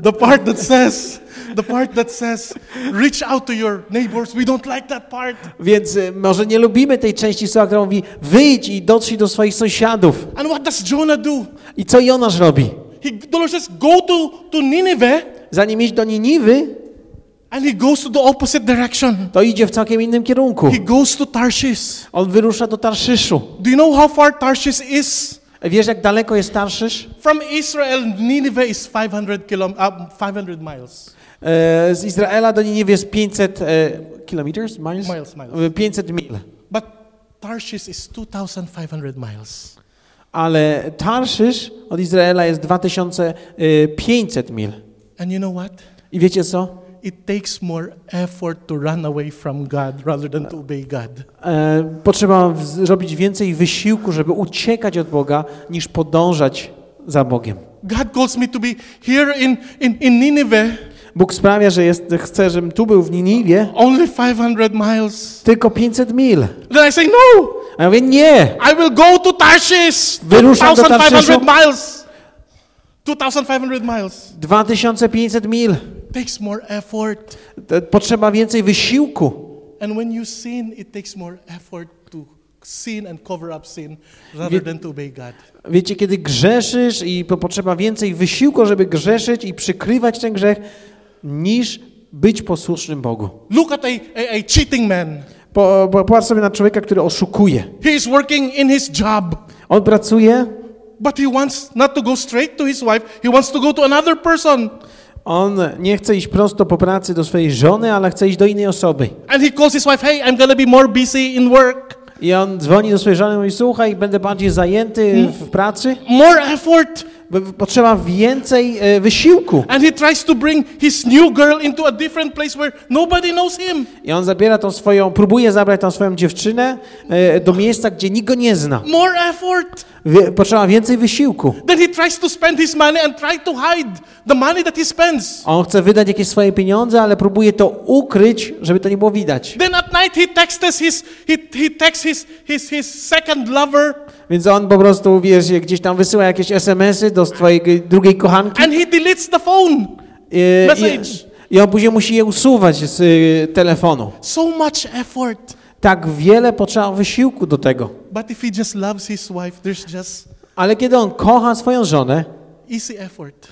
The part that says, the part that says, reach out to your neighbors. We don't like that part. Więc y, może nie lubimy tej części słowa, która mówi wyjdź i dotrzyj do swoich sąsiadów. And what does Jonah do? I co Jonasz robi? He, the Lord says, go to, to Nineveh, Zanim iść do Niniwy, and he goes to the opposite direction. to idzie w całkiem innym kierunku. He goes to Tarshish. On wyrusza do Tarszyszu. Do you know how far Tarshish is? Wiesz, jak daleko jest Tarszysz? From Israel, Nineveh is five hundred kilom, uh, five hundred miles. E, z Izraela do Niniwy jest pięćset e, kilometers, miles? Miles, miles. E, pięćset mil. But Tarshish is two thousand five hundred miles. Ale Tarszysz od Izraela jest dwa tysiące pięćset mil. And you know what? I wiecie co? It takes more effort to run away from God rather than to obey God. E, potrzeba zrobić więcej wysiłku, żeby uciekać od Boga, niż podążać za Bogiem. God calls me to be here in, in, in Nineveh, Bóg sprawia, że jest, chce, żebym tu był w Niniwie, only five hundred miles. tylko pięćset mil. Then I say, no, A ja mówię, nie, I will go to Tarshish, Wyruszam do two thousand five hundred Tarszyszu. miles. two thousand five hundred miles. dwa tysiące pięćset mil. Takes more effort. To potrzeba więcej wysiłku. And when you sin, it takes more effort to sin and cover up sin Wie- rather than to obey God. Wiecie, kiedy grzeszysz i po- potrzeba więcej wysiłku, żeby grzeszyć i przykrywać ten grzech, niż być posłusznym Bogu. Look at a, a, a cheating man. Po, po, popatrz sobie na człowieka, który oszukuje. He is working in his job, On pracuje, but he wants not to go straight to his wife. He wants to go to another person. on nie chce iść prosto po pracy do swojej żony, ale chce iść do innej osoby. And he calls his wife, hey, I'm going to be more busy in work. I on dzwoni do swojej żony i mówi, słuchaj, będę bardziej zajęty w pracy. More effort. B- Potrzeba więcej e, wysiłku. And he tries to bring his new girl into a different place where nobody knows him. I on zabiera tą swoją, próbuje zabrać tą swoją dziewczynę e, do miejsca, gdzie nikt go nie zna. More effort. Wie, potrzeba więcej wysiłku. Then he tries to spend his money and try to hide the money that he spends. On chce wydać jakieś swoje pieniądze, ale próbuje to ukryć, żeby to nie było widać. Then at night he texts his he, he texts his, his his second lover Więc on po prostu, wiesz, gdzieś tam wysyła jakieś es em esy do swojej drugiej kochanki and he deletes the phone i, message. i, i on później musi je usuwać z y, telefonu. So much effort. Tak wiele potrzeba wysiłku do tego. But if he just loves his wife, there's just Ale kiedy on kocha swoją żonę, easy effort.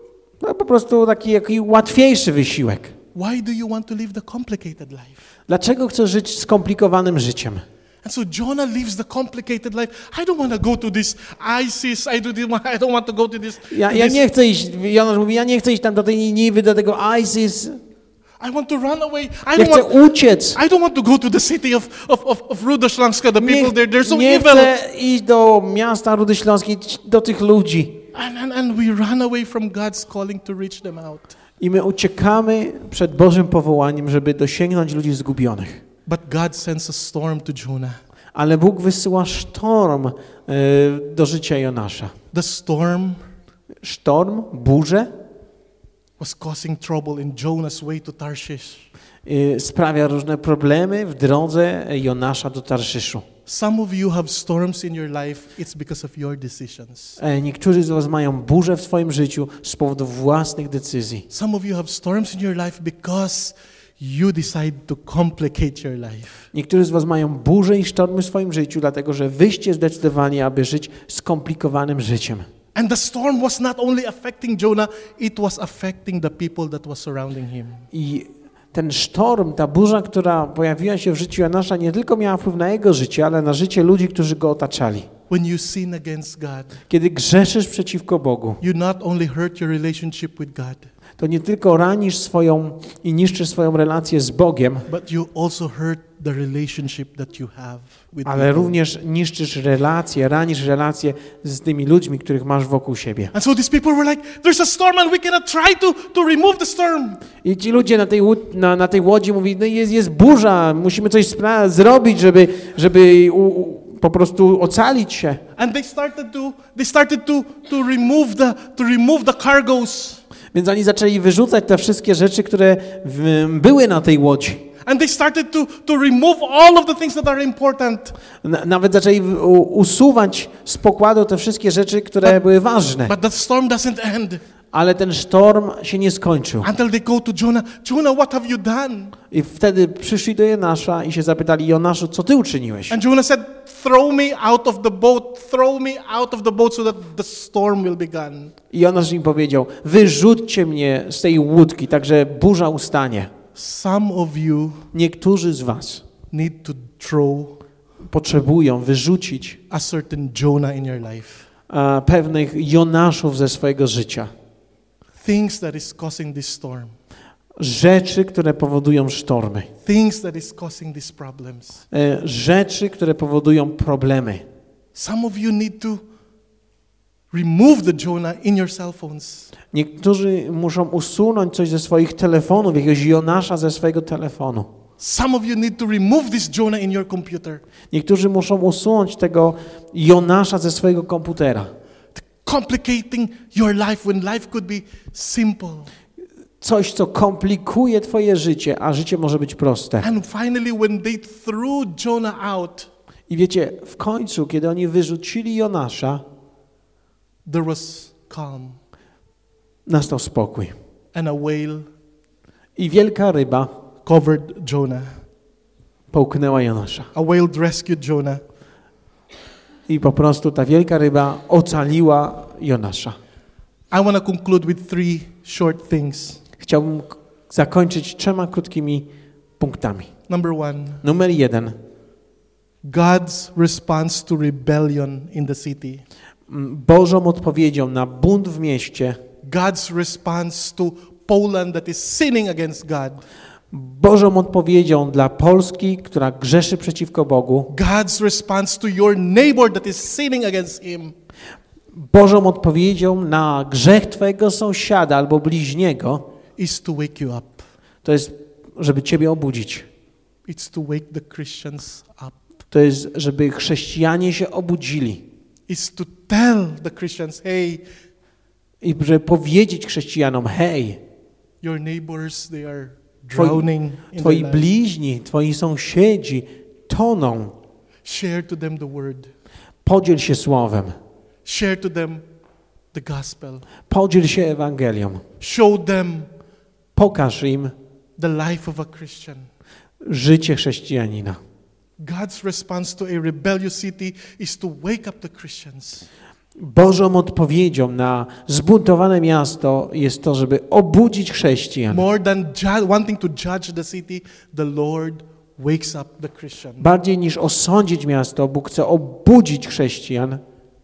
to po prostu taki, taki łatwiejszy wysiłek. Why do you want to live the complicated life? Dlaczego chcesz żyć skomplikowanym życiem? And so Jonah lives the complicated life. I don't want to go to this ISIS. I, do, I don't want to go to this. Ja, to ja this. nie chcę iść, Jonasz mówi, ja nie chcę iść tam do tej Niniwy, do tego ISIS. I want to run away. I Ja don't chcę want. uciec. I don't want to go to the city of of of, of Rudośląska. The Nie, people there, they're so nie evil. chcę iść do miasta Rudy Śląskiej, do tych ludzi. And, and and we run away from God's calling to reach them out. I my uciekamy przed Bożym powołaniem, żeby dosięgnąć ludzi zgubionych. But God sends a storm to Jonah. Ale Bóg wysyła sztorm y, do życia Jonasza. The storm Sztorm, burzę was causing trouble in Jonah's way to Tarshish. y, sprawia różne problemy w drodze Jonasza do Tarszyszu. Some of you have storms in your life. It's because of your decisions. E, Niektórzy z was mają burzę w swoim życiu z powodu własnych decyzji. Some of you have storms in your life because you decide to complicate your life. Niektórzy z was mają burze i sztormy w swoim życiu, dlatego że wyście zdecydowali, aby żyć skomplikowanym życiem. And the storm was not only affecting Jonah, it was affecting the people that was surrounding him. I ten sztorm, ta burza, która pojawiła się w życiu Jonasza, nie tylko miała wpływ na jego życie, ale na życie ludzi, którzy go otaczali. When you sin against God, Kiedy grzeszysz przeciwko Bogu, you not only hurt your relationship with God, to nie tylko ranisz swoją i niszczysz swoją relację z Bogiem, but you also hurt the relationship that you have with ale people. również niszczysz relacje, ranisz relacje z tymi ludźmi, których masz wokół siebie. And so these people were like, there's a storm and we cannot try to, to remove the storm. I ci ludzie na tej, łód- na, na tej łodzi mówili, no jest, jest burza, musimy coś spra- zrobić, żeby, żeby u, u, po prostu ocalić się. And they started to they started to to remove the to remove the cargoes. Więc oni zaczęli wyrzucać te wszystkie rzeczy, które w, były na tej łodzi. And they started to to remove all of the things that are important. N- nawet zaczęli w- u- usuwać z pokładu te wszystkie rzeczy, które But- były ważne. But the storm doesn't end. Ale ten sztorm się nie skończył. Until they go to Jonah, Jonah, what have you done? I wtedy przyszli do Jonasza i się zapytali, Jonaszu, co ty uczyniłeś? And Jonah said, throw me out of the boat, throw me out of the boat so that the storm will be gone. I Jonasz im powiedział, wyrzućcie mnie z tej łódki, tak że burza ustanie. Some of you Niektórzy z was need to throw potrzebują wyrzucić a certain Jonah in your life. a, pewnych Jonaszów ze swojego życia. Things that is causing this storm. Rzeczy, które powodują sztormy. Things that is causing these problems. E, Rzeczy, które powodują problemy. Some of you need to remove the Jonah in your cell phones. Niektórzy muszą usunąć coś ze swoich telefonów, jakiegoś Jonasza ze swojego telefonu. Some of you need to remove this Jonah in your computer. Niektórzy muszą usunąć tego Jonasza ze swojego komputera. Complicating your life when life could be simple. Coś, co komplikuje twoje życie, a życie może być proste. And finally, when they threw Jonah out, I wiecie, w końcu, kiedy oni wyrzucili Jonasza, there was calm. nastał spokój. And a whale I wielka ryba covered Jonah. połknęła Jonasza. A whale rescued Jonah. I po prostu ta wielka ryba ocaliła Jonasza. I want to conclude with three short things. Chciałbym k- zakończyć trzema krótkimi punktami. Number one, Numer jeden. God's response to rebellion in the city. M, Bożą odpowiedzią na bunt w mieście, God's response to Poland that is sinning against God. Bożą odpowiedzią dla Polski, która grzeszy przeciwko Bogu, God's response to your neighbor that is sinning against him. Bożą odpowiedzią na grzech twojego sąsiada albo bliźniego, Is to wake you up. to jest, żeby ciebie obudzić. It's to wake the Christians up. To jest, żeby chrześcijanie się obudzili. It's to tell the Christians, hey, I żeby powiedzieć chrześcijanom, hej, your neighbors, they are Twoi- drowning in twoi their life. bliźni, twoi sąsiedzi toną. Share to them the word. Podziel się słowem. Share to them the gospel. Podziel się Ewangelią. Show them Pokaż im the life of a Christian. życie chrześcijanina. God's response to a rebellious city is to wake up the Christians. Bożą odpowiedzią na zbuntowane miasto jest to, żeby obudzić chrześcijan. More than ju- wanting to judge the city, the Lord wakes up the Christian. Bardziej niż osądzić miasto, Bóg chce obudzić chrześcijan.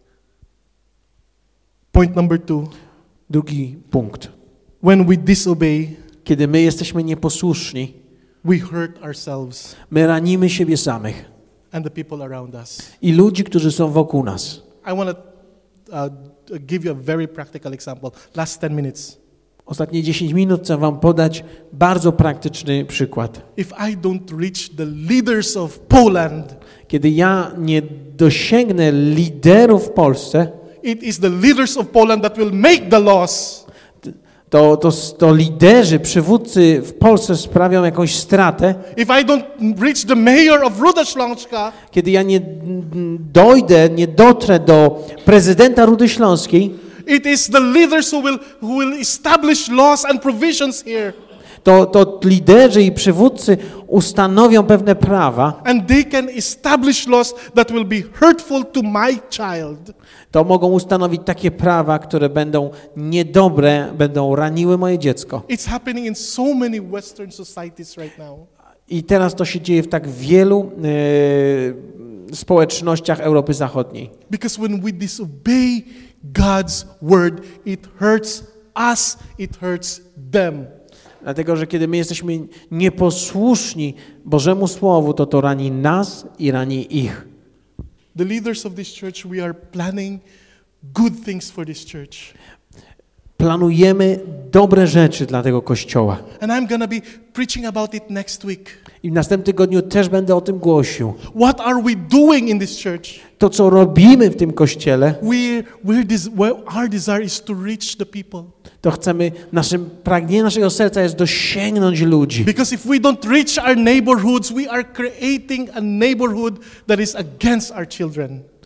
Point number two. Drugi punkt. When we disobey, Kiedy my jesteśmy nieposłuszni, we hurt ourselves my ranimy siebie samych and the people around us. i ludzi, którzy są wokół nas. I want to uh, give you a very practical example. Last ten minutes. Ostatnie dziesięć minut chcę wam podać bardzo praktyczny przykład. If I don't reach the leaders of Poland, Kiedy ja nie dosięgnę liderów w Polsce, it is the leaders of Poland that will make the laws. to, to, to liderzy, przywódcy w Polsce sprawią jakąś stratę. If I don't reach the mayor of Ruda Śląska, Kiedy ja nie mm, dojdę, nie dotrę do prezydenta Rudy Śląskiej, it is the leaders who will, who will establish laws and provisions here. to, to liderzy i przywódcy ustanowią pewne prawa, And they can establish laws that will be hurtful to my child. to mogą ustanowić takie prawa, które będą niedobre, będą raniły moje dziecko. It's happening in so many Western societies right now. I teraz to się dzieje w tak wielu e, społecznościach Europy Zachodniej. Because when we disobey God's word, it hurts us, it hurts them. Dlatego, że kiedy my jesteśmy nieposłuszni Bożemu Słowu, to to rani nas i rani ich. The leaders of this church, we are planning good things for this church. Planujemy dobre rzeczy dla tego Kościoła. And I'm going to be preaching about it next week. I w następnym tygodniu też będę o tym głosił. What are we doing in this church? To, co robimy w tym Kościele, We, we're this, well, our desire is to reach the people. to chcemy, naszym pragnieniem naszego serca jest dosięgnąć ludzi. Because if we don't reach our neighborhoods, we are creating a neighborhood that is against our children.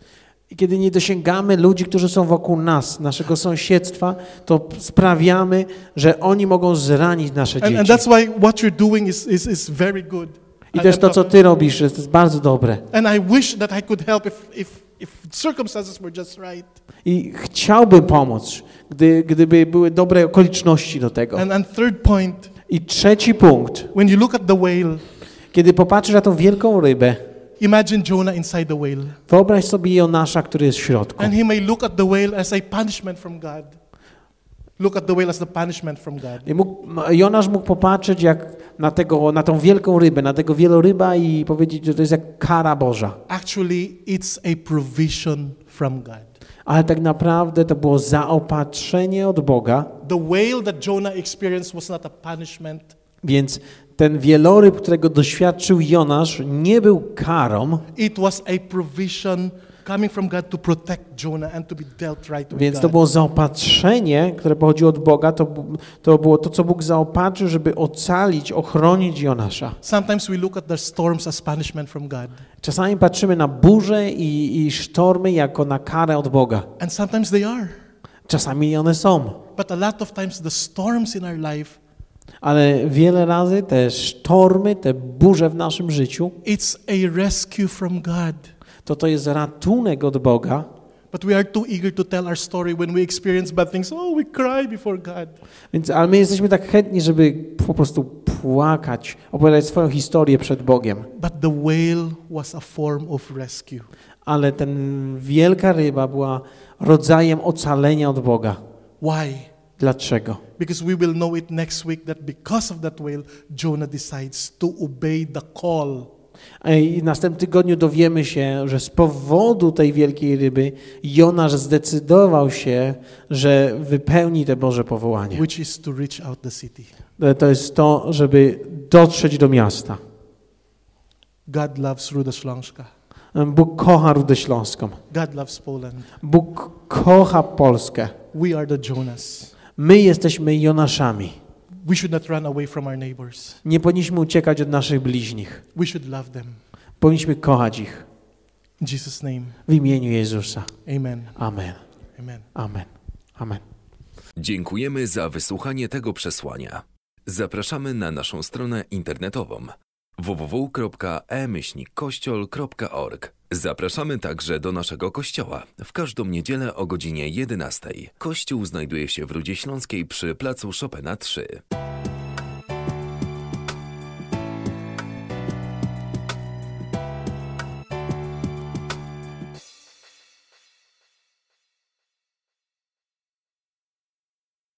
I kiedy nie dosięgamy ludzi, którzy są wokół nas, naszego sąsiedztwa, to sprawiamy, że oni mogą zranić nasze And, and dzieci. that's why what you're doing is, is, is very good. I I- też to, and, co ty robisz, jest jest bardzo dobre. and I wish that I could help if, if, if circumstances were just right. I chciałbym pomóc, gdy, gdyby były dobre okoliczności do tego. And, and third point, I trzeci punkt. when you look at the whale, Kiedy popatrzysz na tą wielką rybę, imagine Jonah inside the whale. wyobraź sobie Jonasza, który jest w środku. And he may look at the whale as a punishment from God. Look at the whale as the punishment from God. I mógł, Jonasz mógł popatrzeć jak na, tego, na tą wielką rybę, na tego wieloryba i powiedzieć, że to jest jak kara Boża. Actually, it's a provision from God. Ale tak naprawdę to było zaopatrzenie od Boga, The whale that Jonah experienced was not a punishment. więc ten wieloryb, którego doświadczył Jonasz, nie był karą, It was a provision coming from God to protect Jonah and to be dealt right with więc to God. było zaopatrzenie, które pochodziło od Boga, to, bu- to było to, co Bóg zaopatrzył, żeby ocalić, ochronić Jonasza. Sometimes we look at the storms as punishment from God. Czasami patrzymy na burze i, i sztormy jako na karę od Boga. And sometimes they are. Czasami one są, But a lot of times the storms in our life, ale wiele razy te sztormy, te burze w naszym życiu, it's a rescue from God. to to jest ratunek od Boga, But we are too eager to tell our story when we experience bad things. Oh, we cry before God. więc, ale my jesteśmy tak chętni, żeby po prostu płakać, opowiadać swoją historię przed Bogiem. But the whale was a form of rescue. Ale ten wielka ryba była rodzajem ocalenia od Boga. Why? Dlaczego? Because we will know it next week that because of that whale, Jonah decides to obey the call. I w następnym tygodniu dowiemy się, że z powodu tej wielkiej ryby Jonasz zdecydował się, że wypełni te Boże powołanie. which is to reach out the city. To jest to, żeby dotrzeć do miasta. God loves Ruda Śląska. Bóg kocha Rudę Śląską. God loves Poland. Bóg kocha Polskę. We are the Jonas. My jesteśmy Jonaszami. We should not run away from our neighbors. Nie powinniśmy uciekać od naszych bliźnich. We should love them. Powinniśmy kochać ich. In Jesus' name, W imieniu Jezusa. amen. Amen. Amen. Amen. Amen. Dziękujemy za wysłuchanie tego przesłania. Zapraszamy na naszą stronę internetową w w w kropka e myślnik kościol kropka org. Zapraszamy także do naszego kościoła w każdą niedzielę o godzinie jedenastej. Kościół znajduje się w Rudzie Śląskiej przy placu Chopina trzy.